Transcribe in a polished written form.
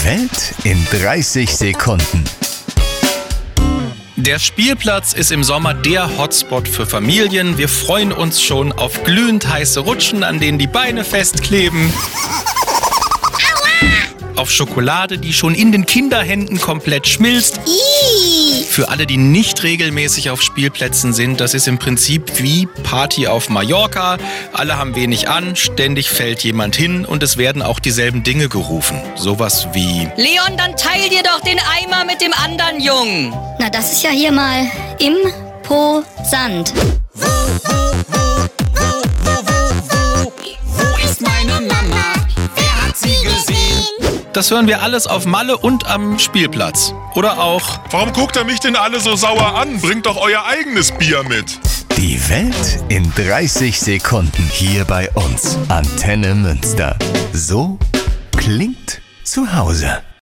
Die Welt in 30 Sekunden. Der Spielplatz ist im Sommer der Hotspot für Familien. Wir freuen uns schon auf glühend heiße Rutschen, an denen die Beine festkleben. Auf Schokolade, die schon in den Kinderhänden komplett schmilzt. Für alle, die nicht regelmäßig auf Spielplätzen sind, das ist im Prinzip wie Party auf Mallorca. Alle haben wenig an, ständig fällt jemand hin und es werden auch dieselben Dinge gerufen. Sowas wie: Leon, dann teil dir doch den Eimer mit dem anderen Jungen. Na, das ist ja hier mal imposant. Wo ist meine Mama? Wer hat sie gesehen? Das hören wir alles auf Malle und am Spielplatz. Oder auch: Warum guckt ihr mich denn alle so sauer an? Bringt doch euer eigenes Bier mit. Die Welt in 30 Sekunden hier bei uns. Antenne Münster. So klingt zu Hause.